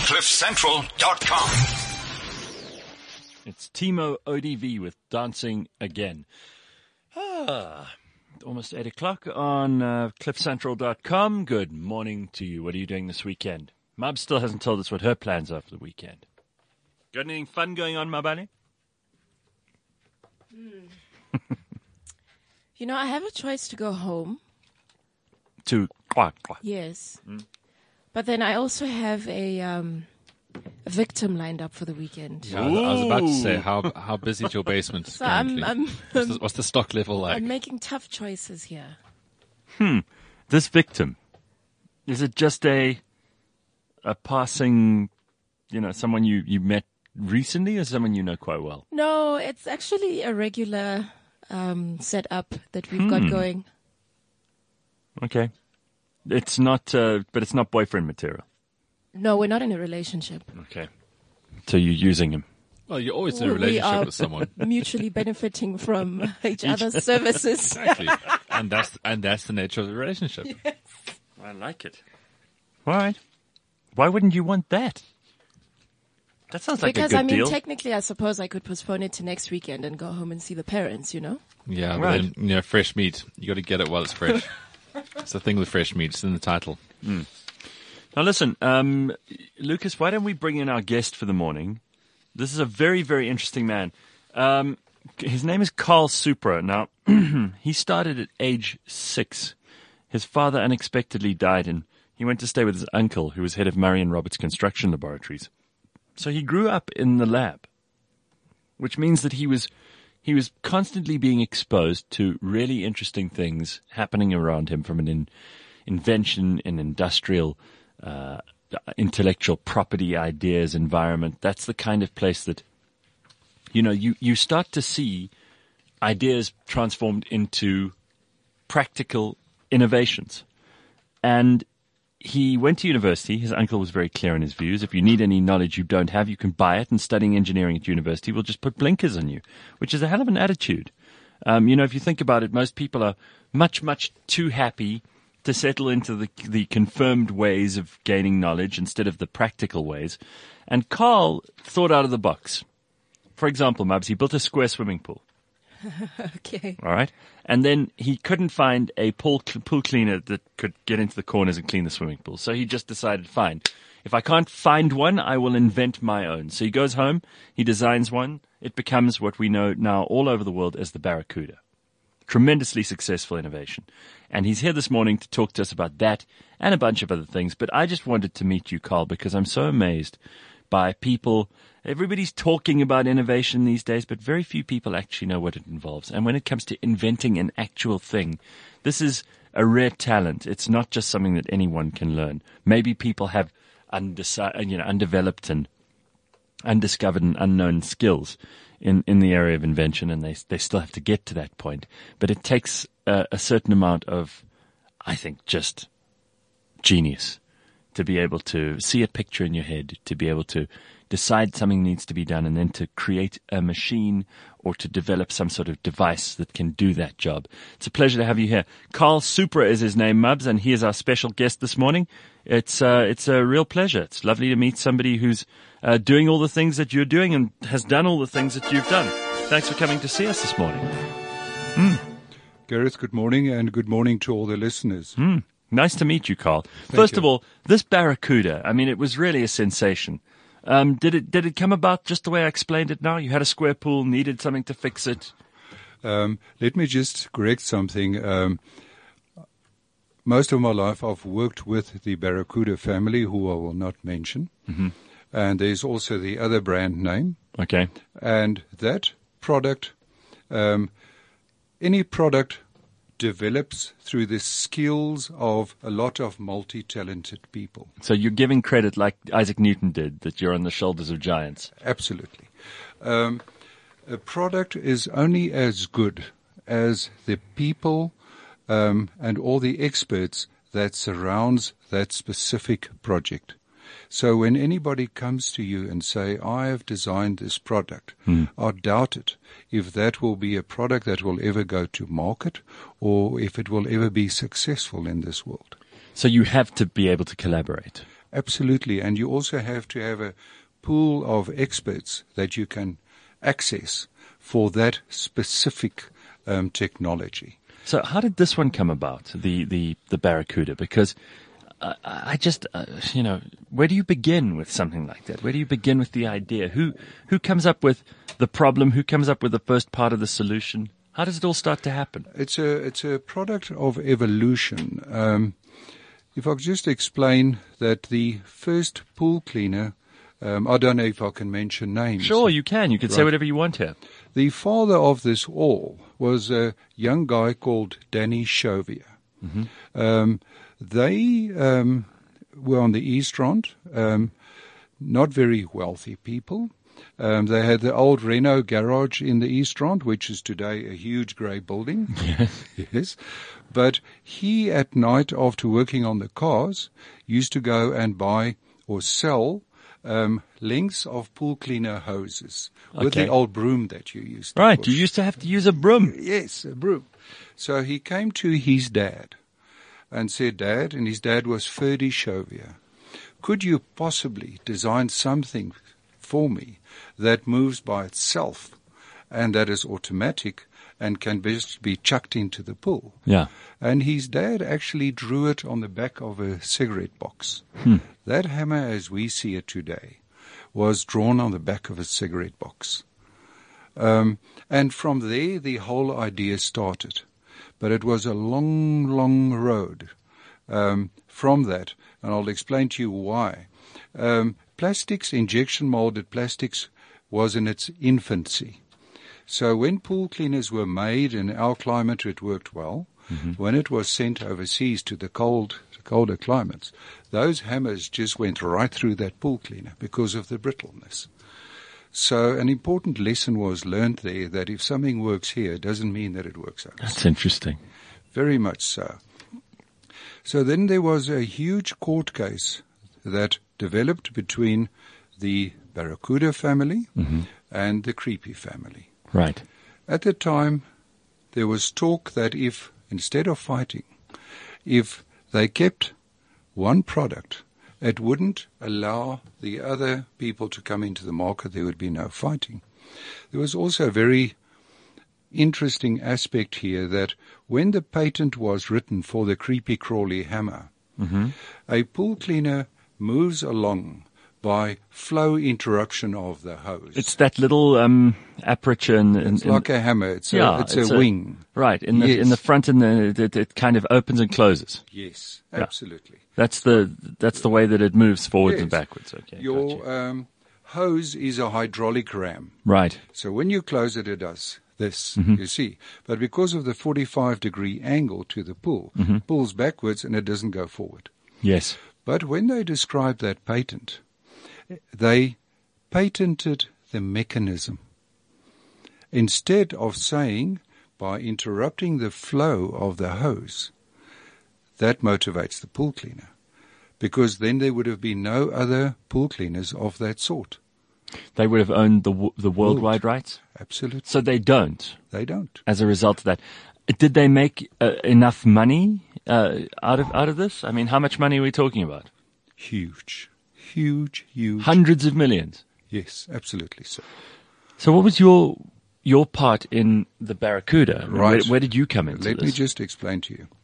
CliffCentral.com. It's Timo ODV with Dancing Again. Almost 8 o'clock on CliffCentral.com. Good morning to you. What are you doing this weekend? Mab still hasn't told us what her plans are for the weekend. Got anything fun going on, Mabani? You know, I have a choice to go home. To Yes. But then I also have a victim lined up for the weekend. Yeah, I was about to say, how busy is your basement So currently? What's the stock level like? I'm making tough choices here. This victim, is it just a passing, someone you met recently or someone you know quite well? No, it's actually a regular setup that we've got going. Okay. It's not, but it's not boyfriend material. No, we're not in a relationship. Okay. So you're using him. Well, you're always in a We relationship are with someone. mutually benefiting from each other's services. Exactly. And that's the nature of the relationship. I like it. All right. Why wouldn't you want that? That sounds like Because, a good deal. technically, I suppose I could postpone it to next weekend and go home and see the parents, Yeah, but Right. then, fresh meat. You got to get it while it's fresh. It's the thing with fresh meat. It's in the title. Now listen, Lucas, why don't we bring in our guest for the morning? This is a very, very interesting man. His name is Carl Supra. Now, he started at age 6. His father unexpectedly died and he went to stay with his uncle, who was head of Murray and Roberts Construction Laboratories. So he grew up in the lab, which means that he was constantly being exposed to really interesting things happening around him from an invention, an industrial, intellectual property ideas environment. That's the kind of place that, you start to see ideas transformed into practical innovations. And he went to university. His uncle was very clear in his views. If you need any knowledge you don't have, you can buy it, and studying engineering at university will just put blinkers on you, which is a hell of an attitude. If you think about it, most people are much, much too happy to settle into the confirmed ways of gaining knowledge instead of the practical ways. And Carl thought out of the box. For example, Mabs, he built a square swimming pool. Okay. All right. And then he couldn't find a pool cleaner that could get into the corners and clean the swimming pool. So he just decided, fine, if I can't find one, I will invent my own. So he goes home, he designs one. It becomes what we know now all over the world as the Barracuda. Tremendously successful innovation. And he's here this morning to talk to us about that and a bunch of other things. But I just wanted to meet you, Carl, because I'm so amazed by people. Everybody's talking about innovation these days, but very few people actually know what it involves. And when it comes to inventing an actual thing, this is a rare talent. It's not just something that anyone can learn. Maybe people have undeveloped and undiscovered and unknown skills in the area of invention, and they still have to get to that point. But it takes a certain amount of, I think, just genius to be able to see a picture in your head, to be able to decide something needs to be done, and then to create a machine or to develop some sort of device that can do that job. It's a pleasure to have you here. Carl Supra is his name, Mubs, and he is our special guest this morning. It's a real pleasure. It's lovely to meet somebody who's doing all the things that you're doing and has done all the things that you've done. Thanks for coming to see us this morning. Gareth, good morning, and good morning to all the listeners. Nice to meet you, Carl. First of all, this Barracuda, I mean, it was really a sensation. Did it come about just the way I explained it now? You had a square pool, needed something to fix it. Let me just correct something. Most of my life I've worked with the Barracuda family, who I will not mention. Mm-hmm. And there's also the other brand name. Okay. And that product, any product develops through the skills of a lot of multi-talented people. So you're giving credit like Isaac Newton did, that you're on the shoulders of giants. Absolutely. A product is only as good as the people and all the experts that surrounds that specific project. So when anybody comes to you and say, I have designed this product, I doubt it if that will be a product that will ever go to market or if it will ever be successful in this world. So you have to be able to collaborate. Absolutely. And you also have to have a pool of experts that you can access for that specific technology. So how did this one come about, the Barracuda? Because I just, where do you begin with something like that? Where do you begin with the idea? Who comes up with the problem? Who comes up with the first part of the solution? How does it all start to happen? It's a product of evolution. If I could just explain that the first pool cleaner, I don't know if I can mention names. Sure, you can. You can say Right. whatever you want here. The father of this all was a young guy called Danny Chauvier. They were on the East Front, not very wealthy people. They had the old Renault garage in the East Front, which is today a huge grey building. Yes. But he, at night, after working on the cars, used to go and buy or sell lengths of pool cleaner hoses with Okay. the old broom that you used to Right, push. you used to have to use a broom. Yes, a broom. So he came to his dad and said, Dad, and his dad was Ferdy Chauvier, could you possibly design something for me that moves by itself and that is automatic and can just be chucked into the pool? Yeah. And his dad actually drew it on the back of a cigarette box. That hammer, as we see it today, was drawn on the back of a cigarette box. And from there, the whole idea started. But it was a long, long road from that, and I'll explain to you why. Plastics, injection molded plastics, was in its infancy. So when pool cleaners were made in our climate, it worked well. When it was sent overseas to the colder climates, those hammers just went right through that pool cleaner because of the brittleness. So an important lesson was learned there, that if something works here, it doesn't mean that it works overseas. That's interesting. Very much so. So then there was a huge court case that developed between the Barracuda family and the Creepy family. Right. At the time, there was talk that if, instead of fighting, if they kept one product, it wouldn't allow the other people to come into the market. There would be no fighting. There was also a very interesting aspect here that when the patent was written for the Creepy Crawly hammer, a pool cleaner moves along by flow interruption of the hose. It's that little aperture in It's like a hammer. It's yeah, a wing. Right, in the Yes. in the front, and it kind of opens and closes. Yes, absolutely. That's the way that it moves forwards and Yes. backwards. Okay, Your gotcha. hose is a hydraulic ram. Right. So when you close it, it does this, you see. But because of the 45-degree angle to the pool, pulls backwards and it doesn't go forward. Yes. But when they described that patent, they patented the mechanism. Instead of saying, by interrupting the flow of the hose, that motivates the pool cleaner. Because then there would have been no other pool cleaners of that sort. They would have owned the worldwide rights, Absolutely. so they don't. They don't. As a result of that, did they make enough money out of this? I mean, how much money are we talking about? Huge. Huge, huge. Hundreds of millions. Yes, absolutely so. So, what was your part in the Barracuda? Right. Where did you come into Let this? me just explain to you.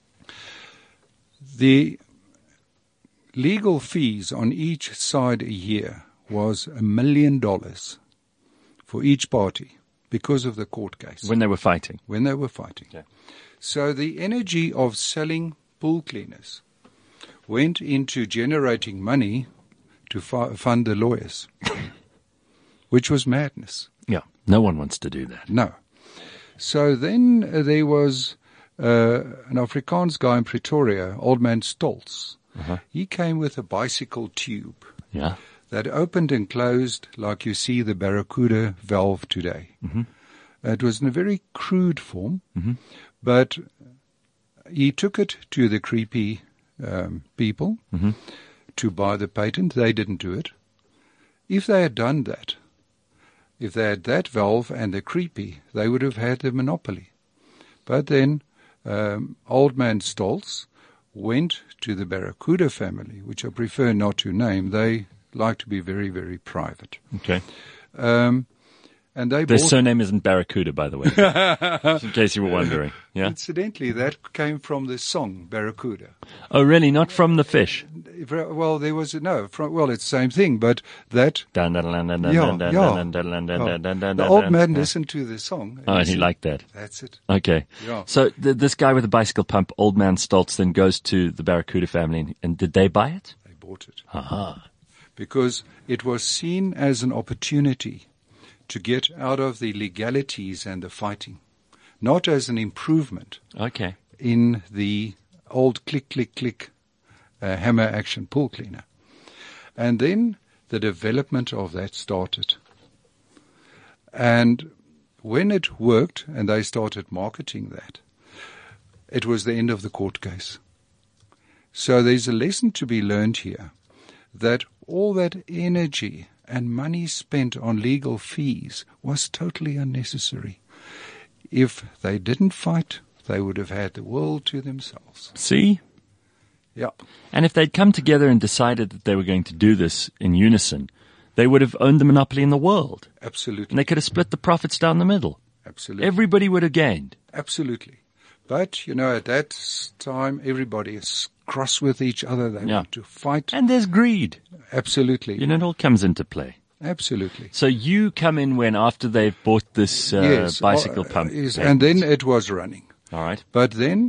The legal fees on each side a year was $1 million for each party because of the court case when they were fighting. when they were fighting. Okay. So the energy of selling pool cleaners went into generating money to fund the lawyers, which was madness. Yeah, no one wants to do that. No. So then there was an Afrikaans guy in Pretoria, Old Man Stolz. He came with a bicycle tube Yeah. that opened and closed like you see the Barracuda valve today. It was in a very crude form, but he took it to the Creepy people to buy the patent. They didn't do it. If they had done that, if they had that valve and the Creepy, they would have had the monopoly. But then Old Man Stolz went to the Barracuda family, which I prefer not to name. They like to be very, very private. Okay. And they Their bought... surname isn't Barracuda, by the way, just in case you were wondering. Yeah. Incidentally, that came from the song Barracuda. Oh, really? Not from the fish? Well, there was it's the same thing, but that the old man listened to the song. Oh, and he liked that. That's it. Okay. Yeah. So this guy with the bicycle pump, Old Man Stoltz, then goes to the Barracuda family, and did they buy it? They bought it. Aha. Because it was seen as an opportunity to get out of the legalities and the fighting, not as an improvement Okay. in the old click, click, click hammer action pool cleaner. And then the development of that started. And when it worked and they started marketing that, it was the end of the court case. So there's a lesson to be learned here, that all that energy and money spent on legal fees was totally unnecessary. If they didn't fight, they would have had the world to themselves. See? Yeah, And if they'd come together and decided that they were going to do this in unison, they would have owned the monopoly in the world. And absolutely. they could have split the profits down the middle. Absolutely. Everybody would have gained. Absolutely. But, at that time, everybody is cross with each other. They Yeah. want to fight. And there's greed. Absolutely. It all comes into play. Absolutely. So you come in after they've bought this Yes. bicycle pump. Yes, and then it was running. All right. But then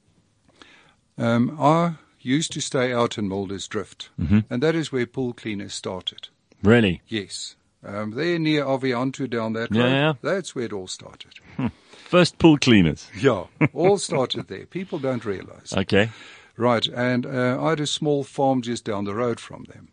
I used to stay out in Mulder's Drift. Mm-hmm. And that is where pool cleaners started. Really? Yes. There near Avianto down that Yeah, road. yeah. That's where it all started. First pool cleaners. Yeah. All started there. People don't realize. Okay. Right, and I had a small farm just down the road from them.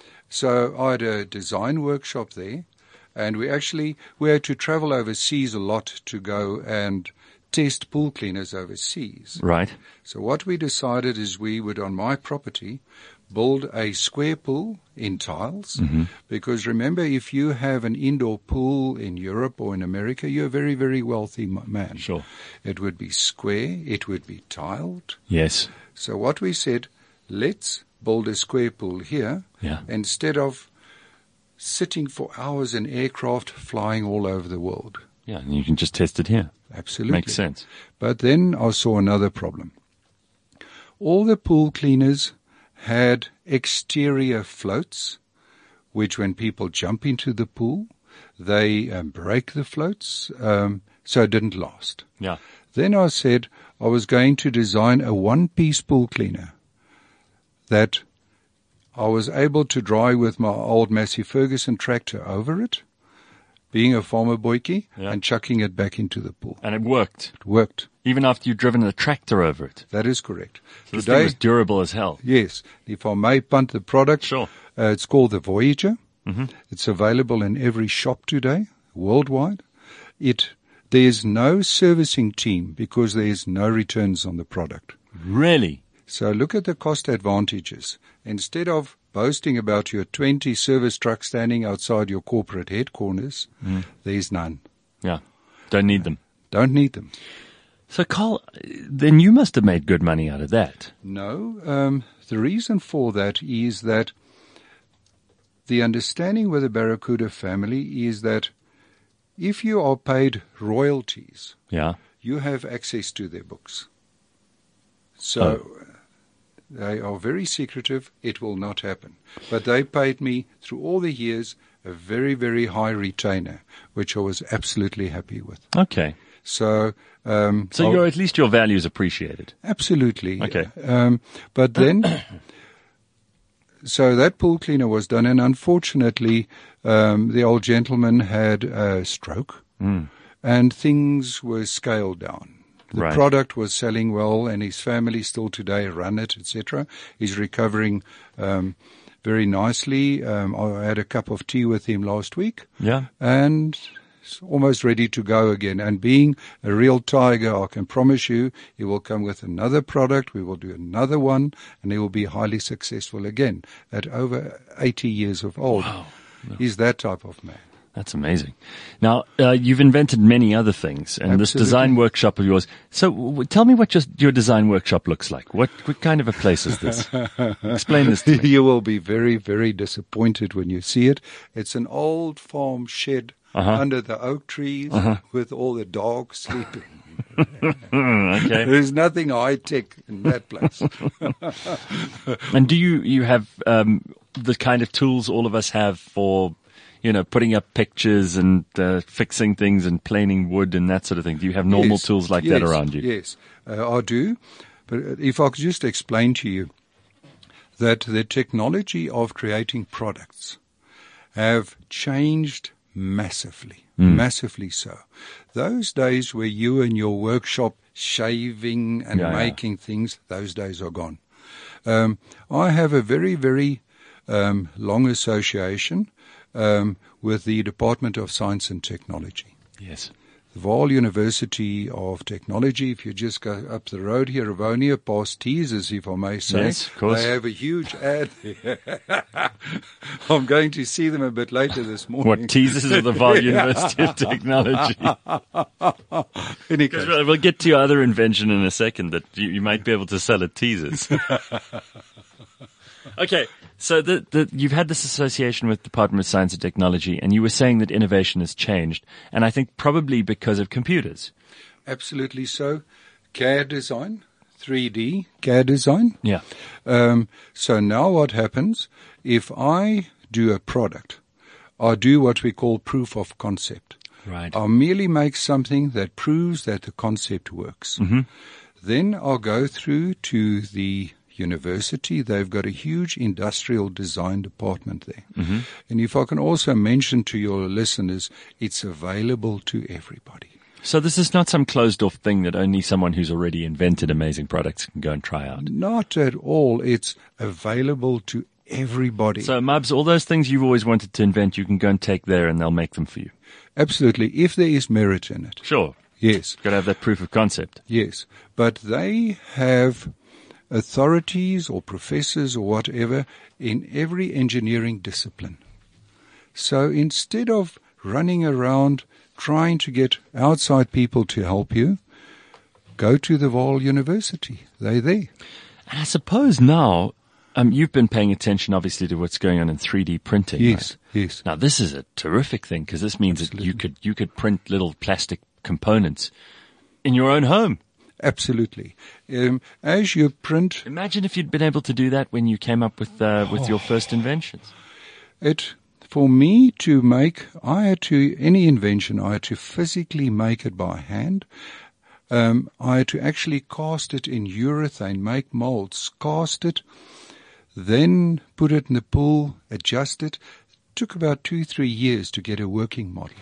So I had a design workshop there, and we had to travel overseas a lot to go and test pool cleaners overseas. Right. So what we decided is we would, on my property, build a square pool in tiles, because remember, if you have an indoor pool in Europe or in America, you're a very, very wealthy man. Sure. It would be square, it would be tiled. Yes. So what we said, let's build a square pool here, Yeah. instead of sitting for hours in aircraft flying all over the world. Yeah, and you can just test it here. Absolutely. Makes sense. But then I saw another problem. All the pool cleaners had exterior floats, which when people jump into the pool, they break the floats, so it didn't last. Yeah. Then I said I was going to design a one-piece pool cleaner that I was able to dry with my old Massey Ferguson tractor over it, being a farmer boykie, Yeah. and chucking it back into the pool. And it worked, It worked. even after you'd driven the tractor over it. That is correct. So this thing was durable as hell. Yes, if I may punt the product, Sure. It's called the Voyager. Mm-hmm. It's available in every shop today, worldwide. There's no servicing team because there's no returns on the product. Really? So look at the cost advantages. Instead of boasting about your 20 service trucks standing outside your corporate headquarters, there's none. Yeah. Don't need them. Don't need them. So, Carl, then you must have made good money out of that. No, the reason for that is that the understanding with the Barracuda family is that if you are paid royalties, Yeah. you have access to their books. So they are very secretive. It will not happen. But they paid me through all the years a very, very high retainer, which I was absolutely happy with. Okay. So, So at least your value is appreciated. absolutely. Okay. But then, so that pool cleaner was done, and unfortunately, the old gentleman had a stroke, and things were scaled down. The Right. product was selling well, and his family still today run it, etc. He's recovering very nicely. I had a cup of tea with him last week, Yeah. and he's almost ready to go again. And being a real tiger, I can promise you, he will come with another product. We will do another one, and he will be highly successful again at over 80 years of old. Wow. He's that type of man. That's amazing. Now, you've invented many other things, and this Absolutely. design workshop of yours. So tell me what your design workshop looks like. What kind of a place is this? Explain this to me. You will be very, very disappointed when you see it. It's an old farm shed under the oak trees with all the dogs sleeping. Okay. There's nothing high-tech in that place. And do you have the kind of tools all of us have for, putting up pictures and fixing things and planing wood and that sort of thing? Do you have normal Yes, tools like that around you? Yes, I do. But if I could just explain to you that the technology of creating products have changed massively, massively so. Those days where you were in your workshop shaving and making things, those days are gone. I have a very, very long association with the Department of Science and Technology. Yes. The Vaal University of Technology, if you just go up the road here, Rivonia, past Teasers, if I may say. Yes, of course. They have a huge ad there. I'm going to see them a bit later this morning. What, teasers of the Vaal University of Technology? Any case. We'll get to your other invention in a second that you might be able to sell at teasers. Okay, so you've had this association with Department of Science and Technology, and you were saying that innovation has changed, and I think probably because of computers. Absolutely so. CAD design, 3D CAD design. Yeah. So now what happens, if I do a product, I do what we call proof of concept. Right. I'll merely make something that proves that the concept works. Mm-hmm. Then I'll go through to the university. They've got a huge industrial design department there. Mm-hmm. And if I can also mention to your listeners, it's available to everybody. So this is not some closed-off thing that only someone who's already invented amazing products can go and try out. Not at all. It's available to everybody. So, Mubs, all those things you've always wanted to invent, you can go and take there and they'll make them for you. Absolutely, if there is merit in it. Sure. Yes. Got to have that proof of concept. Yes. But they have authorities or professors or whatever in every engineering discipline. So instead of running around trying to get outside people to help you, go to the Vaal University. They're there. And I suppose now, you've been paying attention obviously to what's going on in 3D printing. Yes, right? yes. Now this is a terrific thing because this means that you could print little plastic components in your own home. Absolutely. As you print, Imagine if you'd been able to do that when you came up with your first inventions. for me to make, any invention, I had to physically make it by hand. I had to actually cast it in urethane, make molds, cast it, then put it in the pool, adjust it. It took about 2-3 years to get a working model.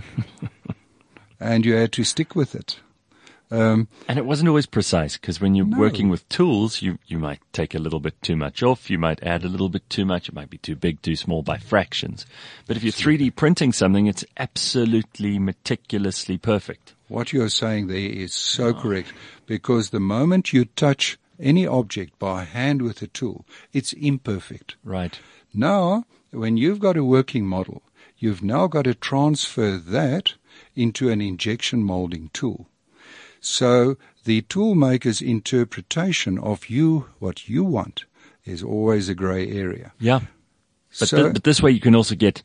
And you had to stick with it. And it wasn't always precise because when you're working with tools, you might take a little bit too much off. You might add a little bit too much. It might be too big, too small by fractions. But if you're 3D printing something, it's absolutely meticulously perfect. What you're saying there is so correct, because the moment you touch any object by hand with a tool, it's imperfect. Right. Now, when you've got a working model, you've now got to transfer that into an injection molding tool. So the tool maker's interpretation of what you want, is always a gray area. Yeah. But, but this way you can also get,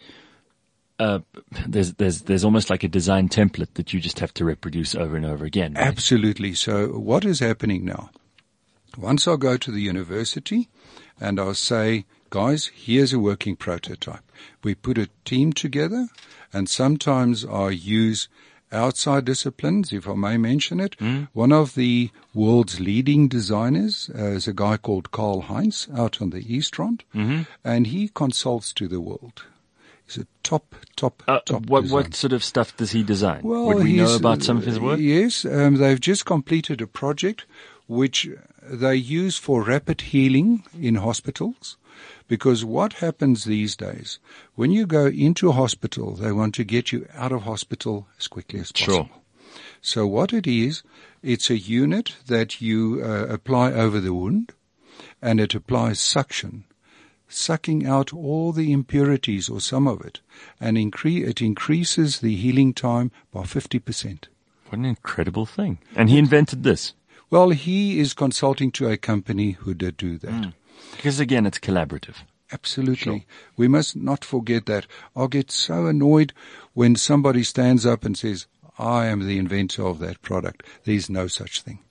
there's almost like a design template that you just have to reproduce over and over again. Right? Absolutely. So what is happening now? Once I go to the university and I'll say, guys, here's a working prototype. We put a team together, and sometimes I use outside disciplines, if I may mention it. One of the world's leading designers is a guy called Karl Heinz out on the East Front, and he consults to the world. He's a top What sort of stuff does he design? Well, would we know about some of his work? Yes, they've just completed a project which they use for rapid healing in hospitals. Because what happens these days, when you go into a hospital, they want to get you out of hospital as quickly as possible. Sure. So what it is, it's a unit that you apply over the wound, and it applies suction sucking out all the impurities or some of it, and it increases the healing time by 50%. What an incredible thing. And he invented this. Well, he is consulting to a company who did do that. Because again, it's collaborative. Absolutely. Sure. We must not forget that. I'll get so annoyed when somebody stands up and says, I am the inventor of that product. There's no such thing.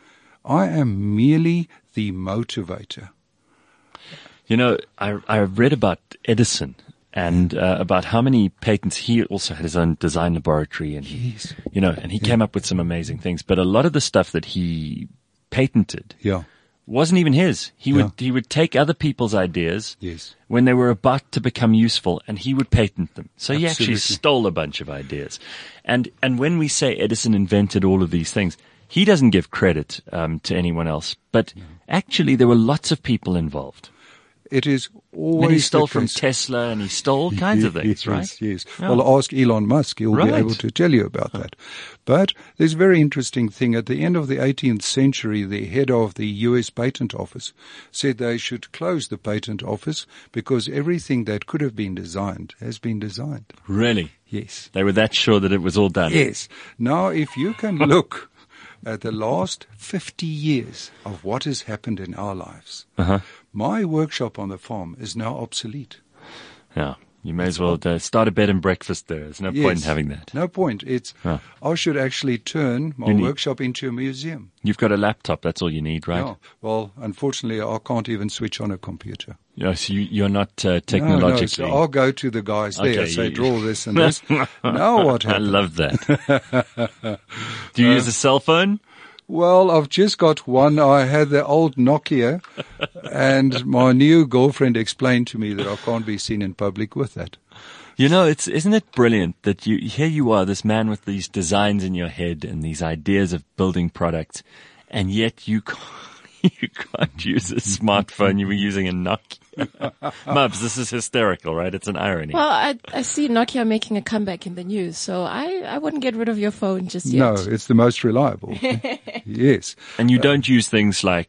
I am merely the motivator. You know, I read about Edison and about how many patents. He also had his own design laboratory, and Yes. and he came up with some amazing things. But a lot of the stuff that he patented Yeah. wasn't even his. He would take other people's ideas Yes. when they were about to become useful, and he would patent them. So he actually Absolutely. stole a bunch of ideas. And when we say Edison invented all of these things, he doesn't give credit to anyone else. But actually, there were lots of people involved. It is always And he stole the from case. Tesla, and he stole all kinds of things, Yes, right? Yes. Yeah. Well, ask Elon Musk. He'll Right. be able to tell you about that. But there's a very interesting thing. At the end of the 18th century, the head of the U.S. Patent Office said they should close the patent office because everything that could have been designed has been designed. Really? Yes. They were that sure that it was all done. Yes. Now, if you can look at the last 50 years of what has happened in our lives, my workshop on the farm is now obsolete. Yeah. You may as well start a bed and breakfast there. There's no point in having that. No point. I should actually turn my workshop into a museum. You've got a laptop. That's all you need, right? Yeah. Well, unfortunately, I can't even switch on a computer. Yeah, so you're not technologically. No, so I'll go to the guys there Okay, and say, you- draw this and this. Now what I happens? love that. Do you use a cell phone? Well, I've just got one. I had the old Nokia, and my new girlfriend explained to me that I can't be seen in public with that. You know, isn't it brilliant that here you are, this man with these designs in your head and these ideas of building products, and yet you can't use a smartphone. You were using a Nokia. Mubs, this is hysterical, right? It's an irony. Well, I see Nokia making a comeback in the news, so I wouldn't get rid of your phone just yet. No, it's the most reliable. Yes. And you don't use things like,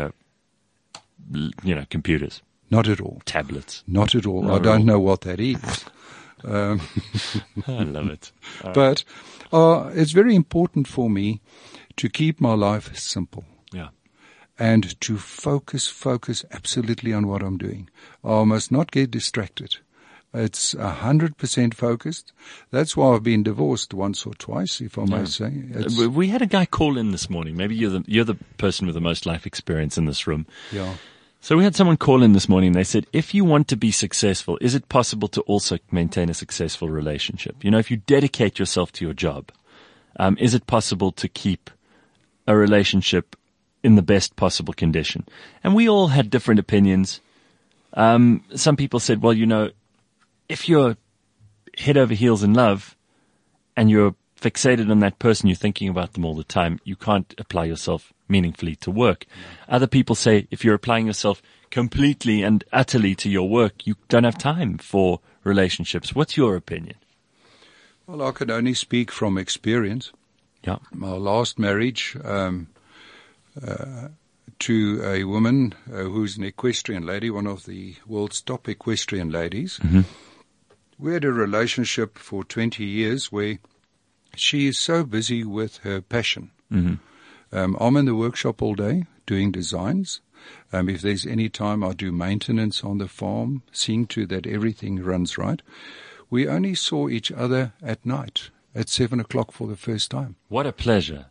computers, Not at all. tablets. Not at all. Not I at don't all. know what that is. I love it. But it's very important for me to keep my life simple Yeah. and to focus absolutely on what I'm doing. I must not get distracted. It's 100% focused. That's why I've been divorced once or twice, if I may say. We had a guy call in this morning. Maybe you're the person with the most life experience in this room. Yeah. So we had someone call in this morning. They said, if you want to be successful, is it possible to also maintain a successful relationship? You know, if you dedicate yourself to your job, is it possible to keep a relationship in the best possible condition? And we all had different opinions. Some people said, well, if you're head over heels in love and you're fixated on that person, you're thinking about them all the time, you can't apply yourself meaningfully to work. Other people say if you're applying yourself completely and utterly to your work, you don't have time for relationships. What's your opinion? Well, I can only speak from experience. Yeah. My last marriage to a woman who's an equestrian lady, one of the world's top equestrian ladies. Mm-hmm. We had a relationship for 20 years where she is so busy with her passion. Mm-hmm. I'm in the workshop all day doing designs. If there's any time, I do maintenance on the farm, seeing to that everything runs right. We only saw each other at night at 7 o'clock for the first time. What a pleasure.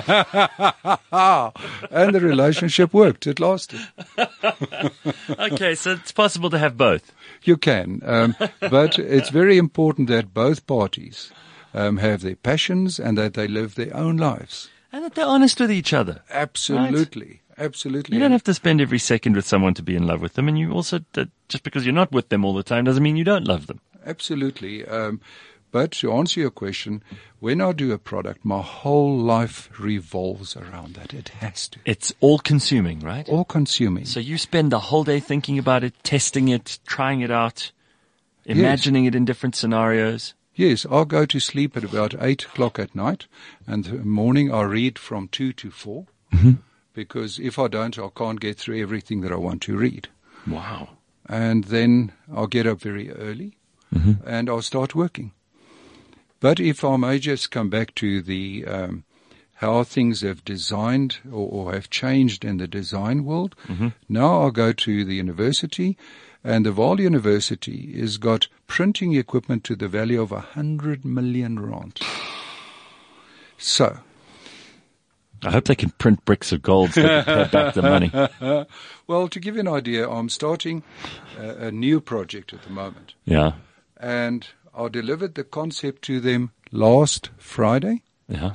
And the relationship worked. It lasted. Okay, so it's possible to have both. You can. But it's very important that both parties have their passions and that they live their own lives. And that they're honest with each other. Absolutely. Absolutely. You don't have to spend every second with someone to be in love with them. And you also, just because you're not with them all the time doesn't mean you don't love them. Absolutely. But to answer your question, when I do a product, my whole life revolves around that. It has to. It's all consuming, right? All consuming. So you spend the whole day thinking about it, testing it, trying it out, imagining it in different scenarios. Yes, I'll go to sleep at about 8 o'clock at night, and the morning I read from 2 to 4, because if I don't, I can't get through everything that I want to read. Wow. and then I'll get up very early and I'll start working. But if I may just come back to the how things have designed or have changed in the design world, now I'll go to the university, and the Vaal University has got printing equipment to the value of 100 million rand. So, I hope they can print bricks of gold so they can pay back the money. well, to give you an idea, I'm starting a new project at the moment. Yeah. And I delivered the concept to them last Friday. Yeah.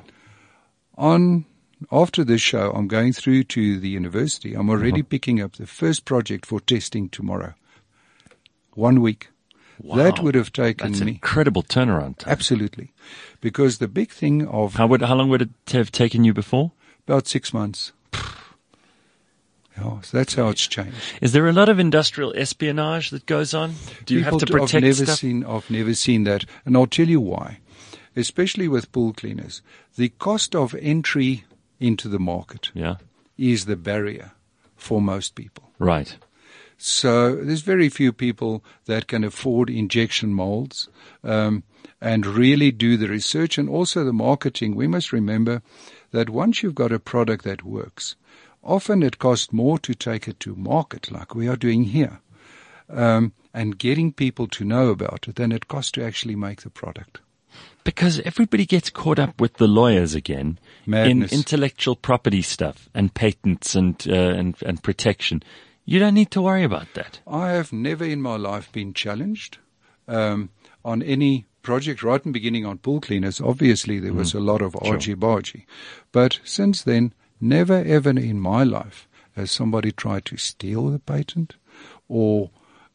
After this show, I'm going through to the university. I'm already picking up the first project for testing tomorrow. 1 week. Wow. That would have taken That's an me. incredible turnaround time. Absolutely. Because the big thing of How long would it have taken you before? about 6 months. Yeah, so that's how it's changed. Is there a lot of industrial espionage that goes on? Do you have to protect I've never seen that. And I'll tell you why. Especially with pool cleaners. The cost of entry into the market Yeah. is the barrier for most people. Right. So there's very few people that can afford injection molds and really do the research and also the marketing. We must remember that once you've got a product that works, often it costs more to take it to market, like we are doing here, and getting people to know about it than it costs to actually make the product. Because everybody gets caught up with the lawyers again Madness. in intellectual property stuff and patents and protection. You don't need to worry about that. I have never in my life been challenged on any project right in the beginning on pool cleaners. Obviously, there was a lot of argy-bargy. But since then, never ever in my life has somebody tried to steal the patent or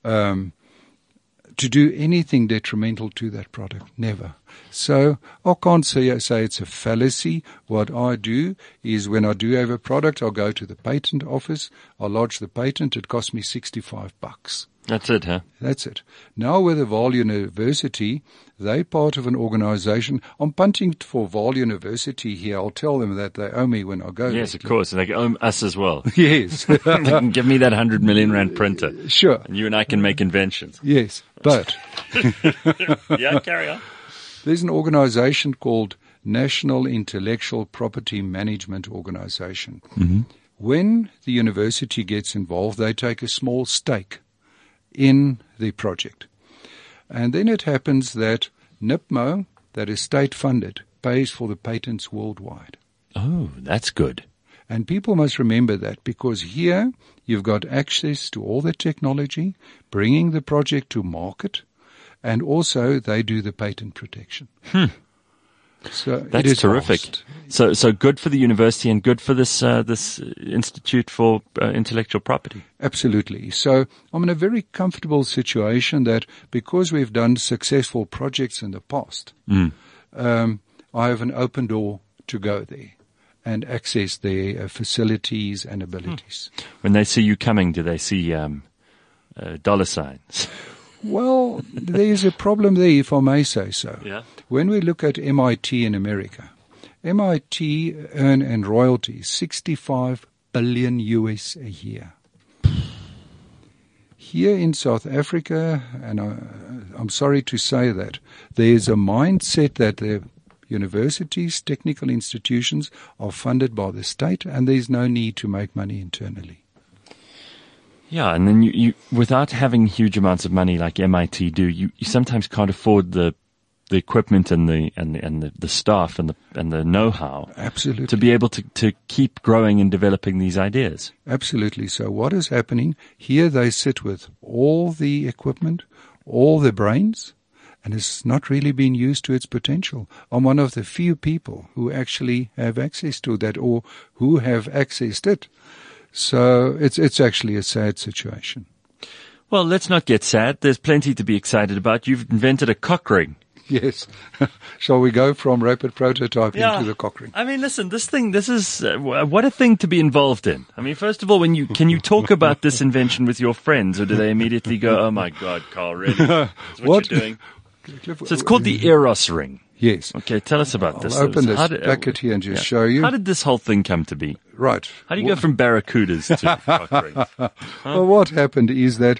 to do anything detrimental to that product. Never. So I can't say it's a fallacy. What I do is when I do have a product, I'll go to the patent office, I'll lodge the patent, it costs me $65. That's it, huh? That's it. Now with the Vaal University, they're part of an organization. I'm punting for Vaal University here. I'll tell them that they owe me when I go. Yes, there. of course. And they owe us as well. Yes. They can give me that 100 million rand printer. Sure. And you and I can make inventions. Yes. But Yeah, carry on. there's an organization called National Intellectual Property Management Organization. When the university gets involved, they take a small stake in the project. And then it happens that NIPMO, that is state-funded, pays for the patents worldwide. Oh, that's good. And people must remember that because here you've got access to all the technology, bringing the project to market, and also they do the patent protection. So That's it is terrific. vast. So good for the university and good for this Institute for Intellectual Property. Absolutely. So I'm in a very comfortable situation that because we've done successful projects in the past, I have an open door to go there and access their facilities and abilities. When they see you coming, do they see dollar signs? Well, there's a problem there, if I may say so. Yeah. When we look at MIT in America, MIT earn in royalties $65 billion US a year. Here in South Africa, and I'm sorry to say that, there's a mindset that the universities, technical institutions are funded by the state and there's no need to make money internally. Yeah, and then you without having huge amounts of money like MIT do, you sometimes can't afford the equipment and the staff and the know-how. Absolutely. To be able to keep growing and developing these ideas. Absolutely. So what is happening here? They sit with all the equipment, all the brains, and it's not really been used to its potential. I'm one of the few people who actually have access to that or who have accessed it. So it's actually a sad situation. Well, let's not get sad. There's plenty to be excited about. You've invented a cock ring. Yes. Shall we go from rapid prototyping to the cock ring? I mean, listen, this is, what a thing to be involved in. I mean, first of all, can you talk about this invention with your friends, or do they immediately go, oh my God, Carl, really? That's what you're doing? So it's called the Eros ring. Yes. Okay, tell us about this. I'll open this How did- packet here and just show you. How did this whole thing come to be? Right. How do you go from barracudas to cock rings? Well, what happened is that,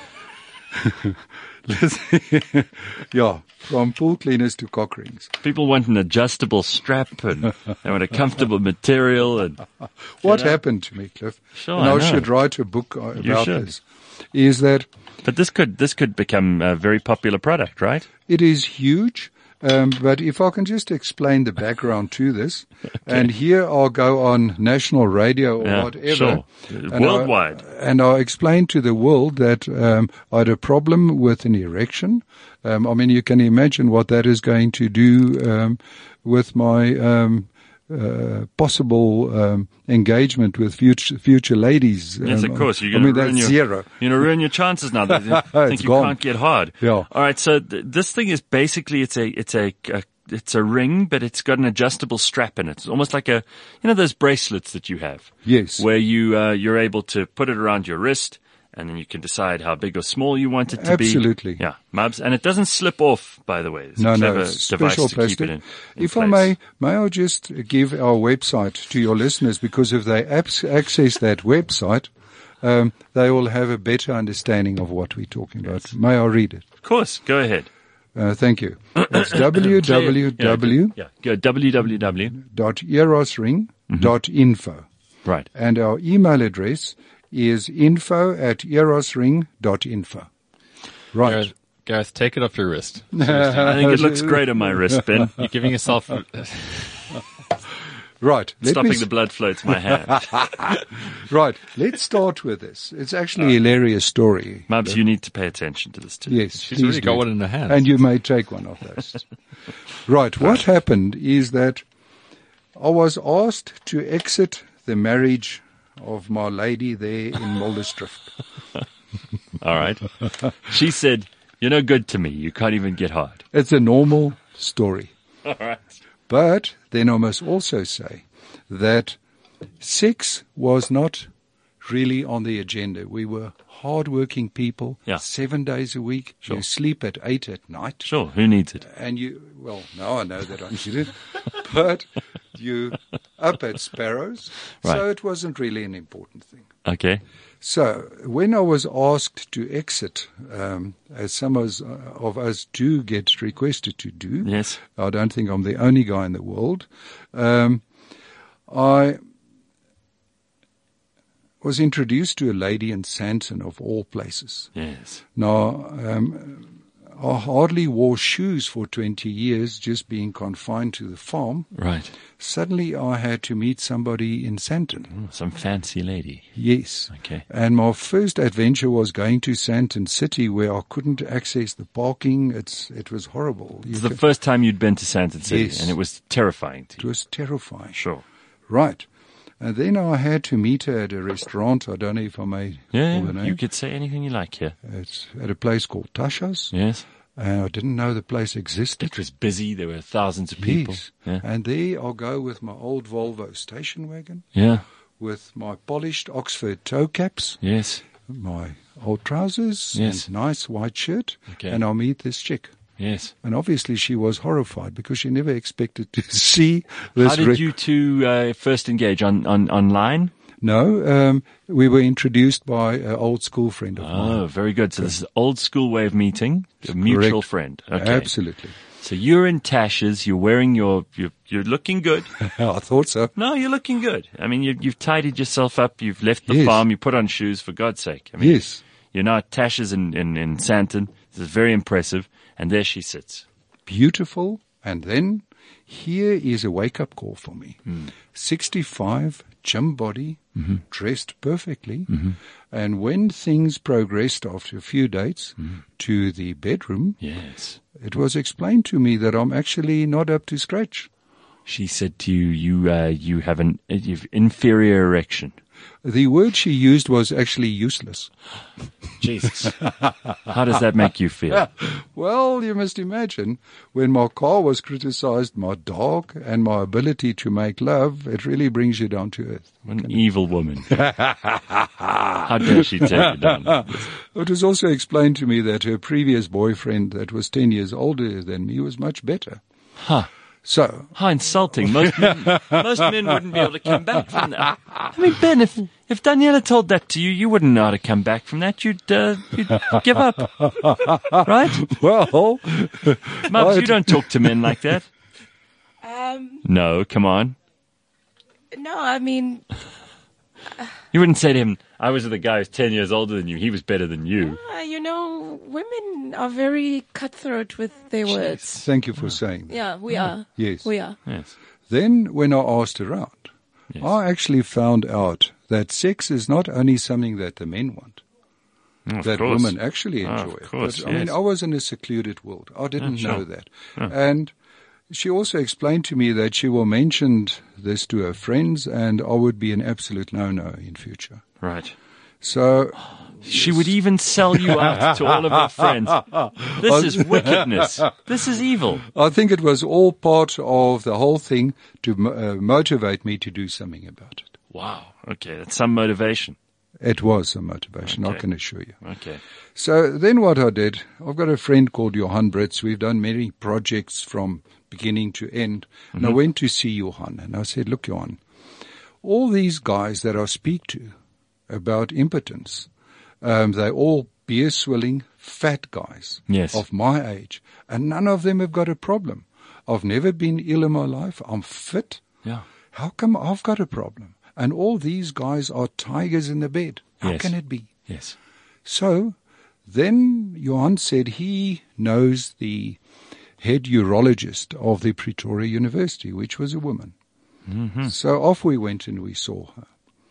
from pool cleaners to cock rings. People want an adjustable strap and they want a comfortable material. And What happened to me, Cliff, Sure, and I I know. should write a book about should. this, is that but this could become a very popular product, right? it is huge. But if I can just explain the background to this, and here I'll go on national radio or Yeah, whatever. sure. and Worldwide. and I'll explain to the world that I had a problem with an erection. I mean, you can imagine what that is going to do with my possible engagement with future ladies. Yes, of course. You're I going mean, to ruin that's zero. You're going to ruin your chances now. That you think It's you gone. can't get hard. Yeah. All right. So this thing is basically it's a ring, but it's got an adjustable strap in it. It's almost like those bracelets that you have. Yes. Where you're able to put it around your wrist. And then you can decide how big or small you want it to be. Absolutely. Yeah, Mubs. And it doesn't slip off, by the way. It's No, a clever it's device special to plastic. keep it in If place. I may I just give our website to your listeners, because if they access that website, they will have a better understanding of what we're talking about. May I read it? Of course, go ahead. Thank you. It's www.erosring.info. Yeah, go www. Right. And our email address is info@erosring.info. Right. Gareth, take it off your wrist. I think it looks great on my wrist, Ben. You're giving yourself. Right. Stopping the blood flow to my hand. Right. Let's start with this. It's actually a hilarious story. Mubs, you need to pay attention to this too. Yes. She's please already got do. one in her hand. And you may take one of those. Right. What happened is that I was asked to exit the marriage of my lady there in Muldersdrift. All right. She said, "You're no good to me. You can't even get hard." It's a normal story. All right. But then I must also say that sex was not really on the agenda. We were hard-working people, Yeah. 7 days a week. Sure. You sleep at 8 at night. Sure. Who needs it? And now I know that I need it, but you up at Sparrows, Right. so it wasn't really an important thing. Okay. So when I was asked to exit, as some of us do get requested to do, Yes. I don't think I'm the only guy in the world, I was introduced to a lady in Sandton, of all places. Yes. Now, I hardly wore shoes for 20 years, just being confined to the farm. Right. Suddenly I had to meet somebody in Sandton. Some fancy lady. Yes. Okay. And my first adventure was going to Sandton City, where I couldn't access the parking. It was horrible. It's the first time you'd been to Sandton City, Yes. and it was terrifying to It you. was terrifying. Sure. Right. And then I had to meet her at a restaurant. I don't know if I may call the name. You could say anything you like here. It's at a place called Tasha's. Yes. I didn't know the place existed. It was busy. There were thousands of people. Yes. Yeah. And there I'll go with my old Volvo station wagon, Yeah. with my polished Oxford toe caps, Yes. my old trousers, Yes. and nice white shirt, Okay. and I'll meet this chick. Yes. And obviously she was horrified because she never expected to see this. How did you two first engage online? No, we were introduced by an old school friend of mine. Oh, very good. So this is old school way of meeting a mutual friend. Okay. Absolutely. So you're in Tasha's. You're wearing you're looking good. I thought so. No, you're looking good. I mean, you've tidied yourself up. You've left the Yes. farm. You put on shoes, for God's sake. I mean, Yes. You're now at Tasha's in Sandton. This is very impressive. And there she sits. Beautiful. And then here is a wake-up call for me. 65, gym body, dressed perfectly. And when things progressed after a few dates to the bedroom, Yes. it was explained to me that I'm actually not up to scratch. She said to you, you have you've inferior erection. The word she used was actually useless. Jesus. How does that make you feel? Well, you must imagine, when my car was criticized, my dog, and my ability to make love, it really brings you down to earth. What an evil woman. How dare she take you down? It was also explained to me that her previous boyfriend, that was 10 years older than me, was much better. So, How insulting. Most men wouldn't be able to come back from that. I mean, Ben, if Daniela told that to you, you wouldn't know how to come back from that. You'd give up. Right? well, Mubs, you don't talk to men like that. No, come on. No, I mean, You wouldn't say to him, I was with a guy who's 10 years older than you. He was better than you. women are very cutthroat with their words. thank you for saying that. Yeah, we are. Yes. We are. Yes. Then, when I asked around, Yes. I actually found out that sex is not only something that the men want, Of that course. women actually Ah, enjoy. of course, But, I mean, yes. I was in a secluded world. I didn't sure. know that. And she also explained to me that she will mention this to her friends, and I would be an absolute no-no in future. Right. So, She would even sell you out to all of her friends. This is wickedness. This is evil. I think it was all part of the whole thing to motivate me to do something about it. Wow. Okay, that's some motivation. It was a motivation, I Okay. can assure you. Okay. So then what I did, I've got a friend called Johan Brits. We've done many projects from beginning to end. And I went to see Johan and I said, look, Johan, all these guys that I speak to about impotence, they're all beer-swilling, fat guys Yes. of my age. And none of them have got a problem. I've never been ill in my life. I'm fit. Yeah. How come I've got a problem? And all these guys are tigers in the bed. How Yes. can it be? Yes. So then Johan said he knows the head urologist of the Pretoria University, which was a woman. So off we went and we saw her.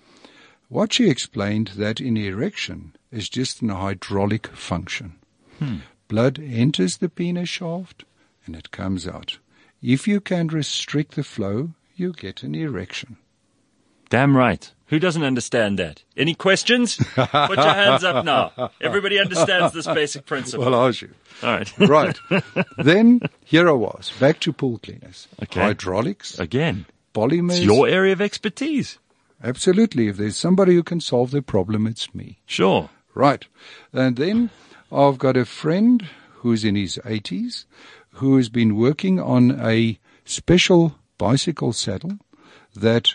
What she explained that an erection is just an hydraulic function. Blood enters the penis shaft and it comes out. If you can restrict the flow, you get an erection. Damn right. Who doesn't understand that? Any questions? Put your hands up now. Everybody understands this basic principle. Well, I should. All right. Right. Then here I was, back to pool cleaners. Okay. Hydraulics, Again, polymers. it's your area of expertise. Absolutely. If there's somebody who can solve the problem, it's me. Sure. Right. And then I've got a friend who's in his 80s who has been working on a special bicycle saddle that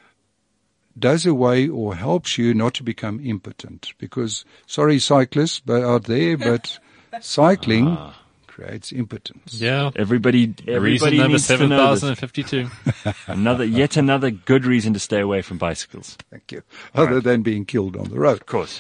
does away or helps you not to become impotent. Because, sorry, cyclists out there, but cycling creates impotence. Yeah. Everybody Reason number needs to know this. 7052. Yet another good reason to stay away from bicycles. Thank you. Other than being killed on the road. Of course.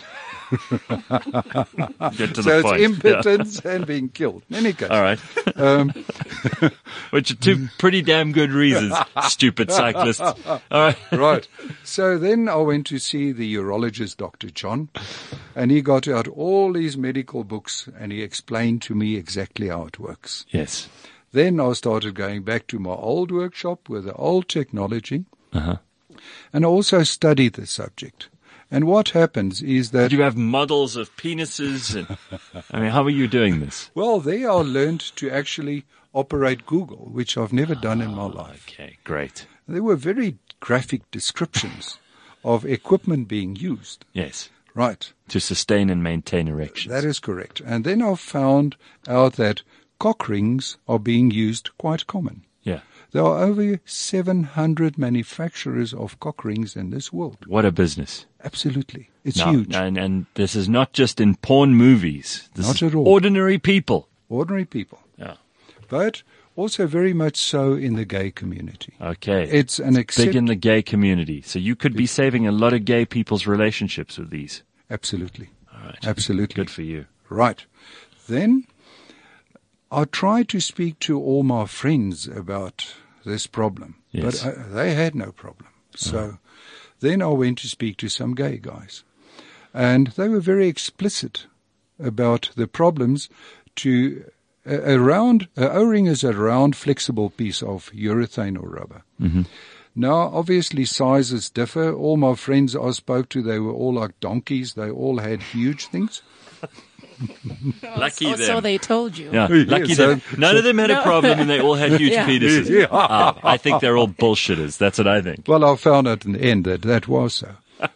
Get to So the it's point. impotence and being killed. In any case. All right. Which are two pretty damn good reasons, stupid cyclists. All right. Right. So then I went to see the urologist, Dr. John, and he got out all these medical books and he explained to me exactly how it works. Yes. Then I started going back to my old workshop with the old technology, and I also studied the subject. And what happens is that, Do you have models of penises? And, I mean, how are you doing this? well, there I learned to actually operate Google, which I've never done in my life. Okay, great. There were very graphic descriptions of equipment being used. Yes. Right. To sustain and maintain erections. That is correct. And then I found out that cock rings are being used quite common. Yeah. There are over 700 manufacturers of cock rings in this world. What a business. Absolutely. It's No, huge. And this is not just in porn movies. This Not is at all. ordinary people. Ordinary people. Yeah. But also very much so in the gay community. Okay. It's an Big in the gay community. So you could be saving a lot of gay people's relationships with these. Absolutely. All right. Absolutely. Good for you. Right. Then I tried to speak to all my friends about this problem, Yes. but they had no problem. So then I went to speak to some gay guys, and they were very explicit about the problems. O-ring is a round, flexible piece of urethane or rubber. Now, obviously, sizes differ. All my friends I spoke to, they were all like donkeys. They all had huge things. Lucky So them. they told you. Yeah, lucky so- them. None of them had a problem and they all had huge Yeah. penises. Yeah. I think they're all bullshitters. That's what I think. Well, I found out in the end that that was so.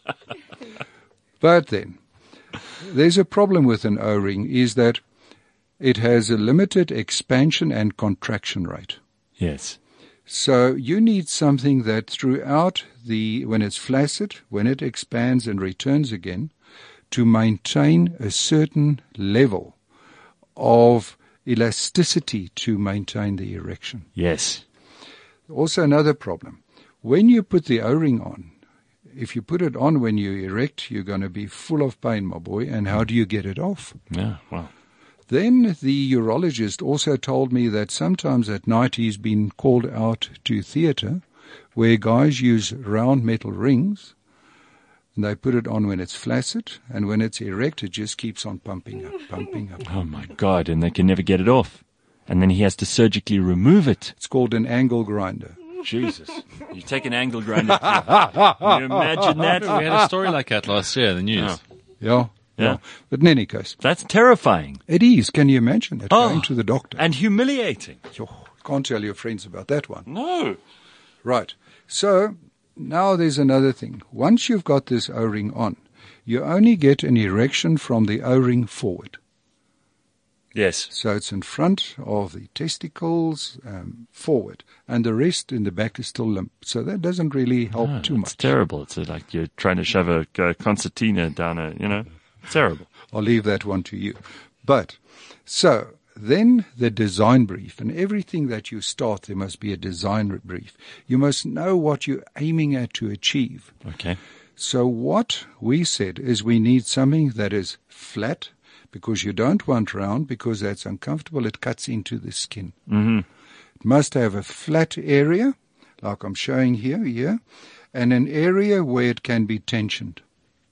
But then, there's a problem with an O-ring is that it has a limited expansion and contraction rate. Yes. So you need something that throughout when it's flaccid, when it expands and returns again, to maintain a certain level of elasticity to maintain the erection. Yes. Also another problem. When you put the O-ring on, if you put it on when you erect, you're going to be full of pain, my boy, and how do you get it off? Yeah, wow. Then the urologist also told me that sometimes at night he's been called out to theatre where guys use round metal rings and they put it on when it's flaccid, and when it's erect it just keeps on pumping up, pumping up. Oh, my God, and they can never get it off. And then he has to surgically remove it. It's called an angle grinder. Jesus. You take an angle grinder. Can you imagine that? We had a story like that last year in the news. Yeah. Yeah. But in any case, That's terrifying. it is. Can you imagine it? Oh. Going to the doctor. And humiliating. Can't tell your friends about that one. No. Right. So now there's another thing. Once you've got this O-ring on, you only get an erection from the O-ring forward. Yes. So it's in front of the testicles, forward, and the rest in the back is still limp. So that doesn't really help too It's much. terrible. It's like you're trying to shove a concertina down it's terrible. I'll leave that one to you. But, so, then the design brief, and everything that you start, there must be a design brief. You must know what you're aiming at to achieve. Okay. So what we said is we need something that is flat, because you don't want round, because that's uncomfortable. It cuts into the skin. Mm-hmm. It must have a flat area, like I'm showing here, and an area where it can be tensioned,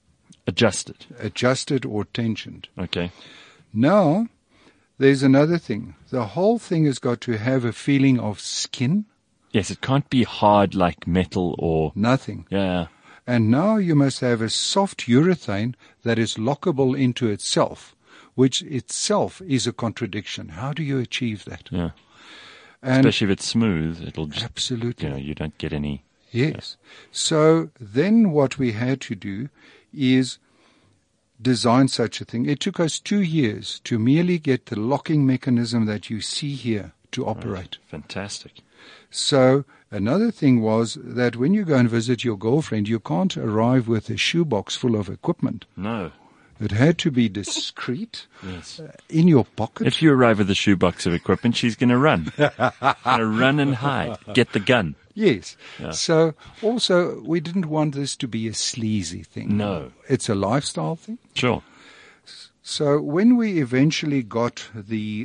adjusted or tensioned. Okay. Now, there's another thing. The whole thing has got to have a feeling of skin, Yes, it can't be hard like metal or... nothing. Yeah. And now you must have a soft urethane that is lockable into itself, which itself is a contradiction. How do you achieve that? Yeah. And Especially if it's smooth, it'll just... absolutely. You don't get any... Yes. So then what we had to do is design such a thing. It took us 2 years to merely get the locking mechanism that you see here to operate. Fantastic. So another thing was that when you go and visit your girlfriend, you can't arrive with a shoebox full of equipment. No. It had to be discreet Yes. in your pocket. If you arrive with a shoebox of equipment, she's going to run. Going to run and hide. Get the gun. Yes. Yeah. So also we didn't want this to be a sleazy thing. No. It's a lifestyle thing. Sure. So when we eventually got the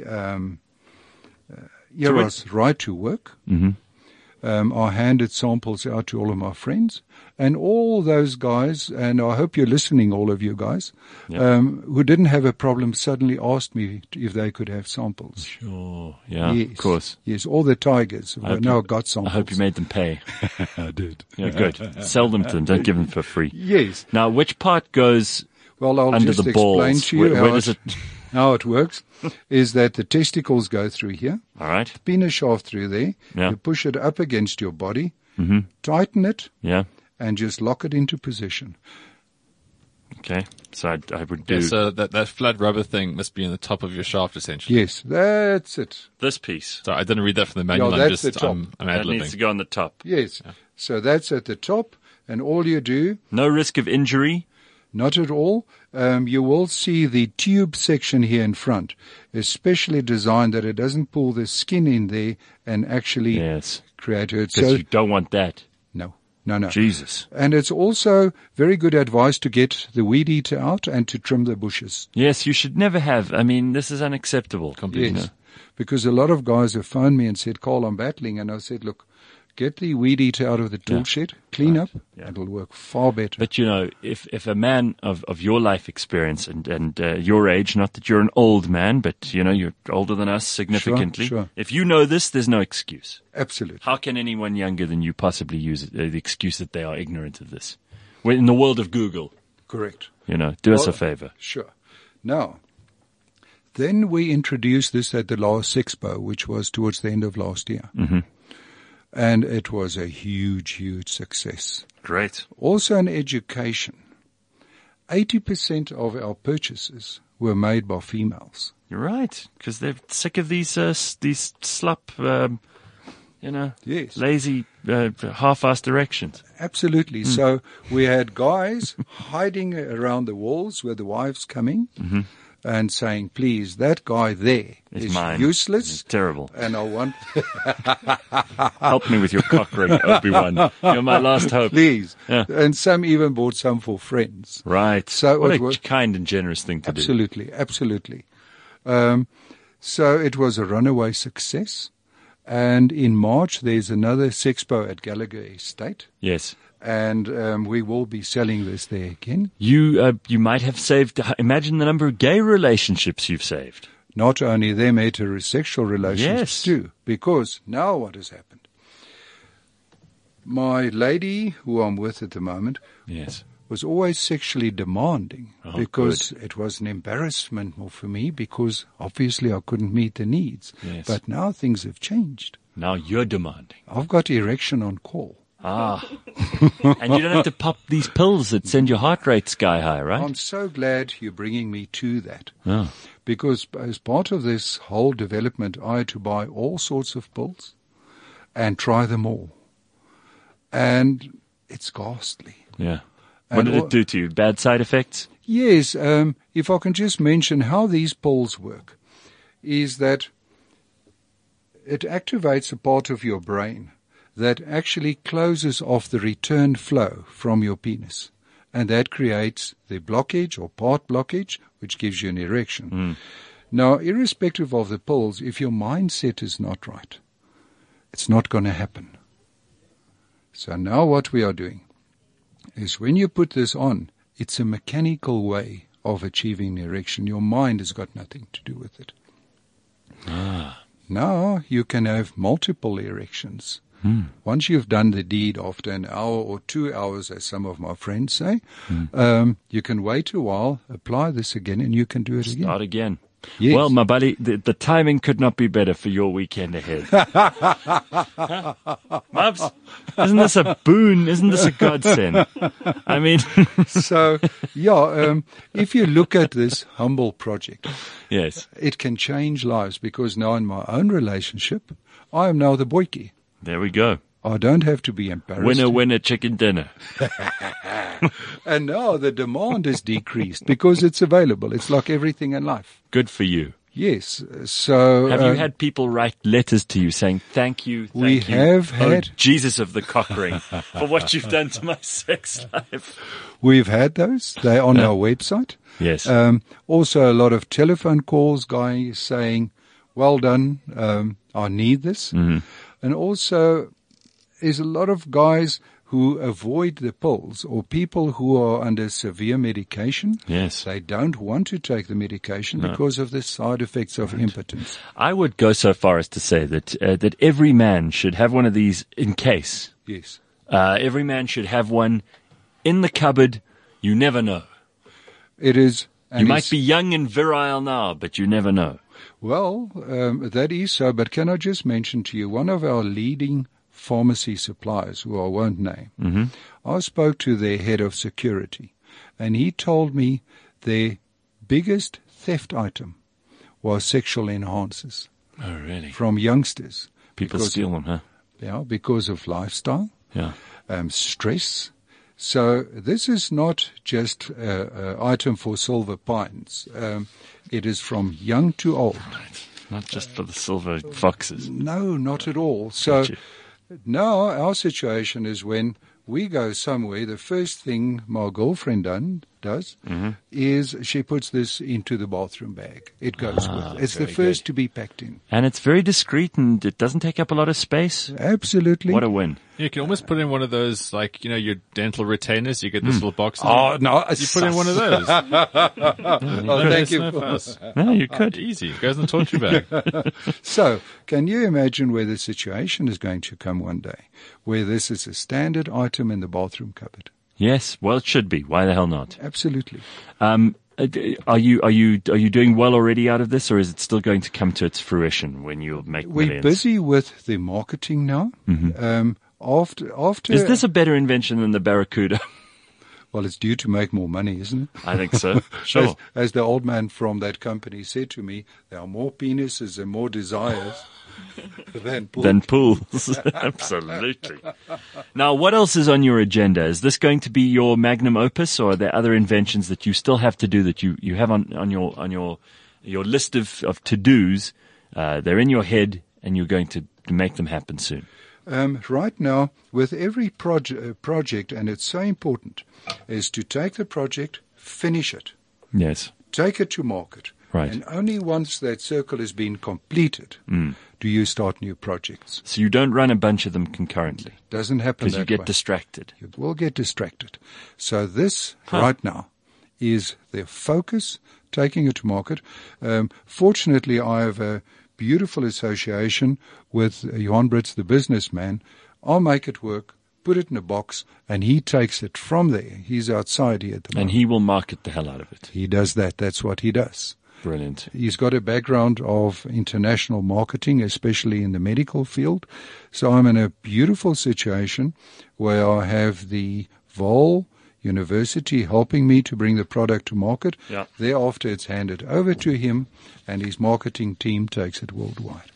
Eros right to work, I handed samples out to all of my friends, and all those guys, and I hope you're listening, all of you guys, who didn't have a problem suddenly asked me if they could have samples. Sure. Yeah, Yes. of course. Yes, all the tigers have now got I samples. hope you made them pay. I did. Yeah, good. Sell them to them. Don't give them for free. Yes. Now, which part goes Well, I'll under just the explain balls? to you Where does it... how it works. Is that the testicles go through here, All right. penis shaft through there. Yeah. You push it up against your body, Mm-hmm. tighten it, Yeah. and just lock it into position. Okay. So I would do Yeah, so that flat rubber thing must be in the top of your shaft, essentially. Yes, that's it. this piece. Sorry, I didn't read that from the manual. Yeah, I'm that's just the top. I'm That needs ad-libbing. to go on the top. Yes. So that's at the top, and all you do, No risk of injury. not at all, you will see the tube section here in front, especially designed that it doesn't pull the skin in there and actually Yes. create hurt. Because So, you don't want that. no. Jesus. And it's also very good advice to get the weed eater out and to trim the bushes. Yes, you should never have. I mean, this is unacceptable. Completely. Yes. Because a lot of guys have phoned me and said, Carl, I'm battling. And I said, look, get the weed eater out of the tool shed, clean up, Yeah. and it'll work far better. But, if a man of your life experience and your age, not that you're an old man, but, you're older than us significantly. Sure. If you know this, there's no excuse. Absolutely. How can anyone younger than you possibly use the excuse that they are ignorant of this? We're in the world of Google, Correct. do us a Well, favor. Sure. Now, then we introduced this at the last Expo, which was towards the end of last year. Mm-hmm. And it was a huge, huge success. Great. Also in education, 80% of our purchases were made by females. You're right, because they're sick of these slop Yes. lazy, half-assed directions. Absolutely. So we had guys hiding around the walls with the wives coming and saying, please, that guy there It's is mine. useless. It's terrible. And I want, Help me with your cock ring, Obi-Wan. You're my last hope. please. Yeah. And some even bought some for friends. Right. So what it a was- kind and generous thing to do. Absolutely, absolutely. So it was a runaway success. And in March, there's another Sexpo at Gallagher Estate. Yes. And we will be selling this there again. You might have saved, imagine the number of gay relationships you've saved. Not only them, heterosexual relationships Yes. too. Because now what has happened? My lady, who I'm with at the moment, Yes. was always sexually demanding Oh, because it was an embarrassment more for me because obviously I couldn't meet the needs. Yes. But now things have changed. Now you're demanding. I've got erection on call. Ah. And you don't have to pop these pills that send your heart rate sky high, right? I'm so glad you're bringing me to that. Oh. Because as part of this whole development, I had to buy all sorts of pills and try them all. And it's ghastly. Yeah. What And did it do to you? Bad side effects? Yes, if I can just mention how these pills work, is that it activates a part of your brain that actually closes off the return flow from your penis. And that creates the blockage or part blockage, which gives you an erection. Now, irrespective of the pills, if your mindset is not right, it's not going to happen. So now what we are doing is when you put this on, it's a mechanical way of achieving an erection. Your mind has got nothing to do with it. Now you can have multiple erections. Once you've done the deed after an hour or 2 hours, as some of my friends say, you can wait a while, apply this again, and you can do it again. Start again. Yes. Well, my buddy, the timing could not be better for your weekend ahead. Mubs, isn't this a boon? Isn't this a godsend? I mean, So, yeah, if you look at this humble project, yes, it can change lives because now in my own relationship, I am now the boykie. there we go. I don't have to be embarrassed. Winner, winner, chicken dinner. And now the demand is decreased because it's available. It's like everything in life. Good for you. Yes. So Have you had people write letters to you saying, thank you, thank We you, have oh, had- Jesus of the cock ring, for what you've done to my sex life? we've had those. They're on our website. Yes. Also, a lot of telephone calls, guys saying, well done, I need this. And also, there's a lot of guys who avoid the pills or people who are under severe medication. Yes. They don't want to take the medication because of the side effects of impotence. I would go so far as to say that that every man should have one of these in case. Yes. Every man should have one in the cupboard. You never know. It is. You and might it's- be young and virile now, but you never know. Well, that is so, but can I just mention to you, one of our leading pharmacy suppliers, who I won't name, I spoke to their head of security, and he told me their biggest theft item was sexual enhancers Oh, really? from youngsters. People because steal them, huh? Yeah, because of lifestyle, Yeah. stress. So this is not just an item for silver pines. It is from young to old. Not just for the silver foxes. No, not at all. So Gotcha. now our situation is when we go somewhere, the first thing my girlfriend does is she puts this into the bathroom bag. It goes with. It's the very first good. to be packed in. And it's very discreet and it doesn't take up a lot of space. Absolutely. What a win. You can almost put in one of those, like, you know, your dental retainers. You get this little box. Oh, no. You put in one of those. Oh, thank you. No fuss. No, you could. Easy. It goes in the torture bag. So, can you imagine where the situation is going to come one day, where this is a standard item in the bathroom cupboard? Yes, well, it should be. Why the hell not? Absolutely. Are you doing well already out of this, or is it still going to come to its fruition when you make We're millions? busy with the marketing now. After Is this a better invention than the Barracuda? Well, it's due to make more money, isn't it? I think so. Sure. As the old man from that company said to me, there are more penises and more desires than pools. Than pools. Absolutely. Now, what else is on your agenda? Is this going to be your magnum opus, or are there other inventions that you still have to do that you have on your list of to-dos? They're in your head, and you're going to make them happen soon. Right now, with every project, and it's so important, is to take the project, finish it, Yes. take it to market. Right. And only once that circle has been completed do you start new projects. So you don't run a bunch of them concurrently Doesn't happen because that you get way. distracted. You will get distracted. So this right now is their focus, taking it to market. Fortunately, I have a beautiful association with Johan Brits, the businessman. I'll make it work, put it in a box, and he takes it from there. He's outside here at the moment. And he will market the hell out of it. He does that. That's what he does. Brilliant. He's got a background of international marketing, especially in the medical field. So I'm in a beautiful situation where I have the Vol University helping me to bring the product to market. Yeah. Thereafter, it's handed over to him, and his marketing team takes it worldwide.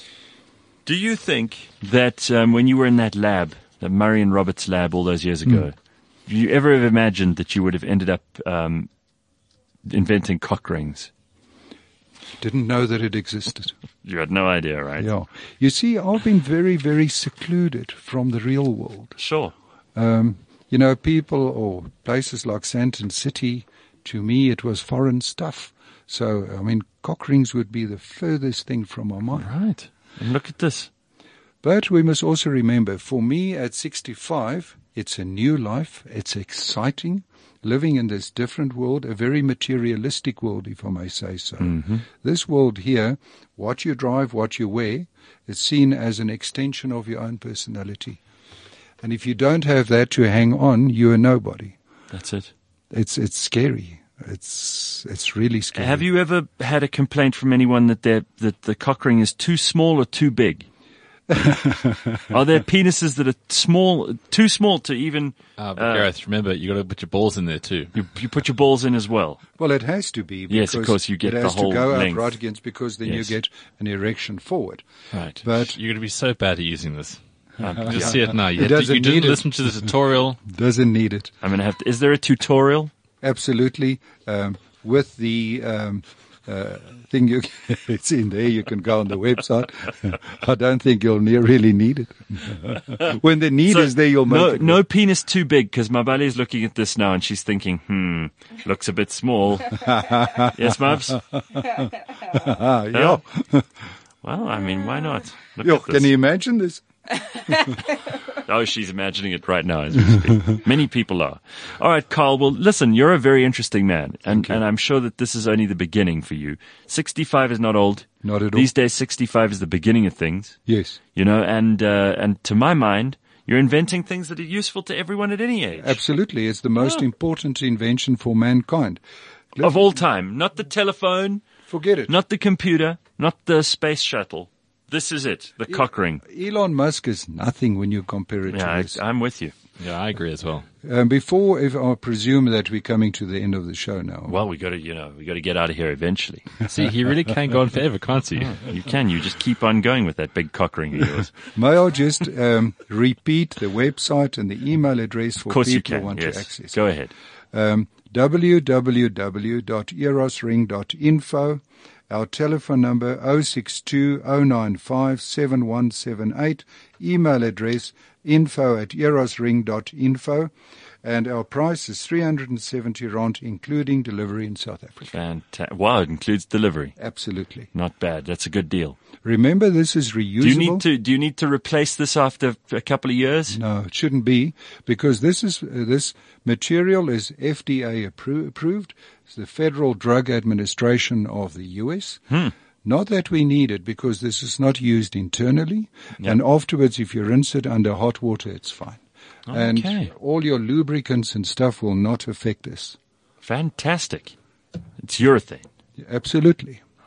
Do you think that when you were in that lab, the Murray and Roberts lab all those years ago, do you ever have imagined that you would have ended up inventing cock rings? Didn't know that it existed. You had no idea, right? Yeah. You see, I've been very, very secluded from the real world. Sure. You know, people or places like Sandton City, to me, it was foreign stuff. So, I mean, cock rings would be the furthest thing from my mind. Right. And look at this. But we must also remember, for me at 65, it's a new life. It's exciting, living in this different world, a very materialistic world, if I may say so. Mm-hmm. This world here, what you drive, what you wear, is seen as an extension of your own personality. And if you don't have that to hang on, you're a nobody. That's it. It's scary. It's really scary. Have you ever had a complaint from anyone that the cock ring is too small or too big? Are there penises that are too small to even... But Gareth, remember, you got to put your balls in there too. You put your balls in as well. Well, it has to be. Yes, of course, you get it the has whole to go length. up right against, because then Yes. you get an erection forward. Right. But You're going to be so bad at using this. Just see it now. You, It you doesn't didn't need it. listen to the tutorial. doesn't need it. I'm going to have to... Is there a tutorial? Absolutely. With the thing, it's in there. You can go on the website. I don't think you'll really need it. When the need is there, you'll make it. No penis too big, because Mabali is looking at this now and she's thinking, looks a bit small. Yes, Mabs? Yeah. Well, I mean, why not? Look Yo, at this. can you imagine this? Oh, she's imagining it right now as we speak. Many people are. All right, Carl. Well, listen, you're a very interesting man, and I'm sure that this is only the beginning for you. 65 is not old. Not at all. These days, 65 is the beginning of things. Yes. You know, and to my mind, you're inventing things that are useful to everyone at any age. Absolutely. It's the most important invention for mankind. Of all time. Not the telephone, Forget it. not the computer, not the space shuttle. This is it, the cock ring. Elon Musk is nothing when you compare it to Yeah, this. I'm with you. Yeah, I agree as well. Before, if I presume that we're coming to the end of the show now. Well, we got to get out of here eventually. See, he really can go on forever, can't he? You can. You just keep on going with that big cock ring of yours. May I just repeat the website and the email address for Of course people you can. who want Yes. to access? Go ahead. www.erosring.info. Our telephone number 062-095-7178. Email address info@erosring.info. And our price is 370 rand, including delivery in South Africa. Wow, it includes delivery. Absolutely. Not bad. That's a good deal. Remember, this is reusable. Do you need to replace this after a couple of years? No, it shouldn't be, because this material is FDA approved. It's the Federal Drug Administration of the U.S. Not that we need it, because this is not used internally. Yep. And afterwards, if you rinse it under hot water, it's fine. Okay. And all your lubricants and stuff will not affect this. Fantastic. It's urethane. Absolutely.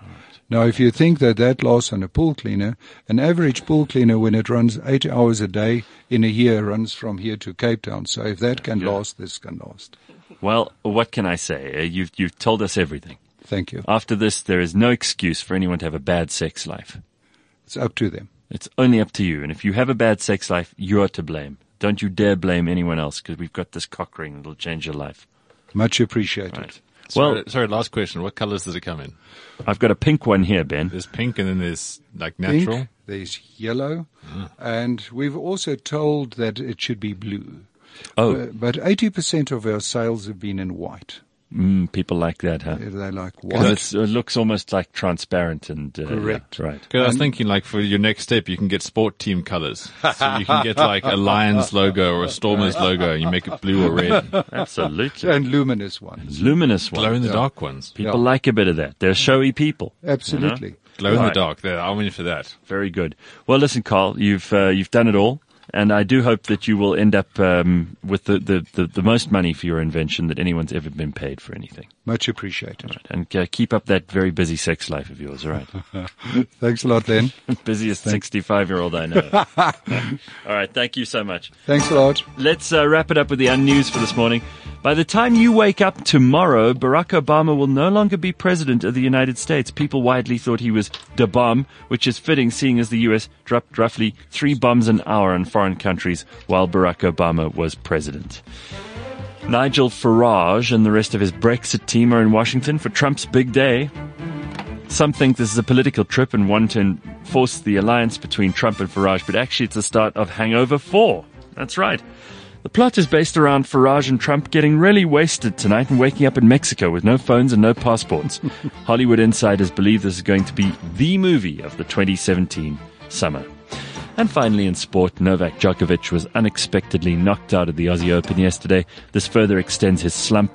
Now, if you think that lasts on a pool cleaner, an average pool cleaner, when it runs 8 hours a day in a year, runs from here to Cape Town. So if that can last, this can last. Well, what can I say? You've told us everything. Thank you. After this, there is no excuse for anyone to have a bad sex life. It's up to them. It's only up to you. And if you have a bad sex life, you're to blame. Don't you dare blame anyone else, because we've got this cock ring that'll change your life. Much appreciated. Right. Sorry, last question. What colors does it come in? I've got a pink one here, Ben. There's pink and then there's like natural. Pink, there's yellow, and we've also told that it should be blue. Oh, But 80% of our sales have been in white. people like that, huh? They like 'Cause white. it looks almost like transparent and Correct. yeah, right. Because I was thinking, like, for your next step, you can get sport team colors. So you can get like a Lions logo or a Stormers logo, and you make it blue or red. Absolutely. And luminous ones. Luminous one. Glow in the dark ones. People like a bit of that. They're showy people. Absolutely. Glow in the Right. dark. There, I'm in for that. Very good. Well, listen, Carl, you've done it all, and I do hope that you will end up with the most money for your invention that anyone's ever been paid for anything. Much appreciated. And keep up that very busy sex life of yours, all right? Thanks a lot, Len. Busiest 65-year-old I know. All right, thank you so much. Thanks a lot. Let's wrap it up with the unnews for this morning. By the time you wake up tomorrow, Barack Obama will no longer be president of the United States. People widely thought he was the bomb, which is fitting seeing as the U.S. dropped roughly 3 bombs an hour on foreign countries while Barack Obama was president. Nigel Farage and the rest of his Brexit team are in Washington for Trump's big day. Some think this is a political trip and want to enforce the alliance between Trump and Farage, but actually it's the start of Hangover 4. That's right. The plot is based around Farage and Trump getting really wasted tonight and waking up in Mexico with no phones and no passports. Hollywood insiders believe this is going to be the movie of the 2017 summer. And finally in sport, Novak Djokovic was unexpectedly knocked out of the Aussie Open yesterday. This further extends his slump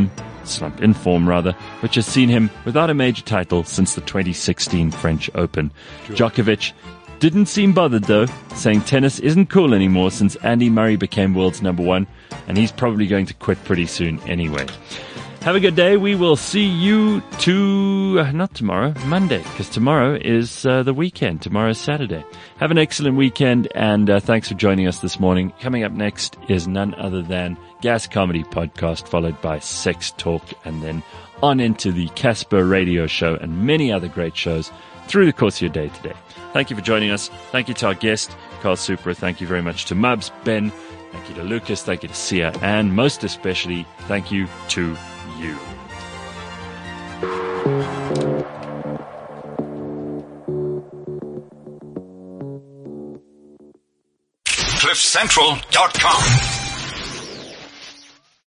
in form, which has seen him without a major title since the 2016 French Open. Djokovic didn't seem bothered though, saying tennis isn't cool anymore since Andy Murray became world's number 1, and he's probably going to quit pretty soon anyway. Have a good day. We will see you not tomorrow, Monday, because tomorrow is the weekend. Tomorrow's Saturday. Have an excellent weekend, and thanks for joining us this morning. Coming up next is none other than Gas Comedy Podcast, followed by Sex Talk, and then on into the Casper Radio Show and many other great shows through the course of your day today. Thank you for joining us. Thank you to our guest, Carl Supra. Thank you very much to Mubs, Ben. Thank you to Lucas. Thank you to Sia. And most especially, thank you to you. CliffCentral.com